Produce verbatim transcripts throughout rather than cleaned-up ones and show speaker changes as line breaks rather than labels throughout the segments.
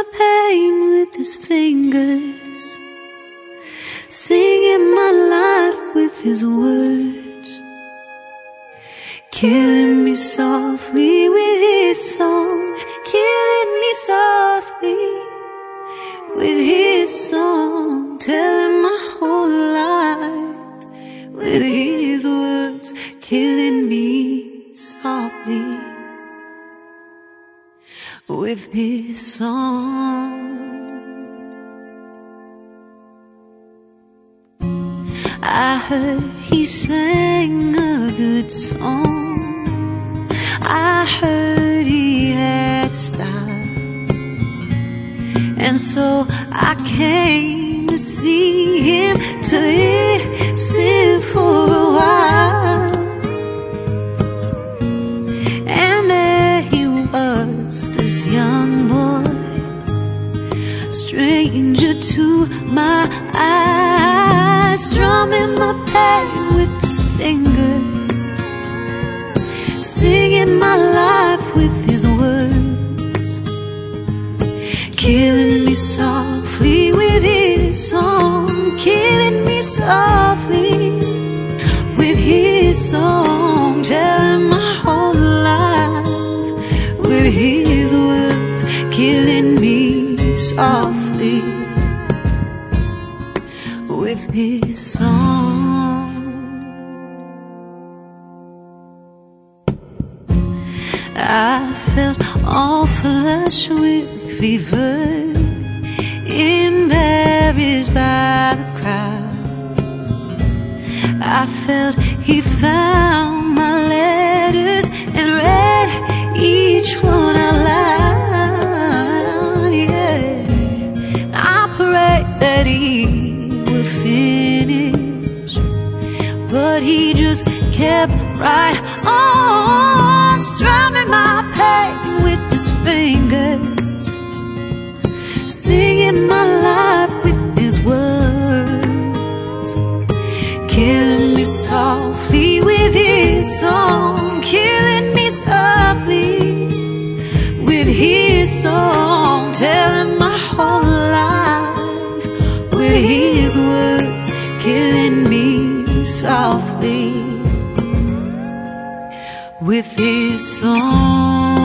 my pain with his fingers, singing my life with his words, killing me softly with his song, killing me softly with his song, telling my whole life with his words, killing me softly with his song. I heard he sang a good song, I heard he had a style, and so I came to see him, to listen for a while. And there he was, this young boy, stranger to my eyes, strumming my pain with his fingers, singing my life with his words, killing me softly with his song, killing me softly with his song, telling my whole life with his words, killing me softly with his song. I felt all flush with fever, embarrassed by the crowd. I felt he found my letters and read each one out loud, yeah. I prayed that he would finish, but he just kept right on, strumming my pain with his fingers, singing my life with his words, killing me softly with his song, killing me softly with his song, telling my whole life with his words, killing me softly with his song.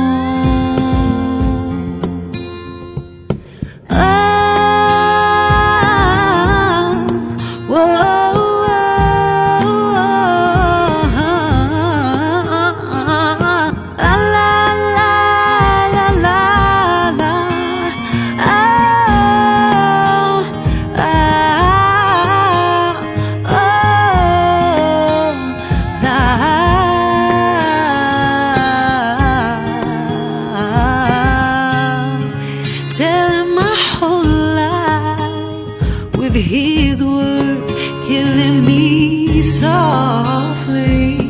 Telling my whole life with his words, killing me softly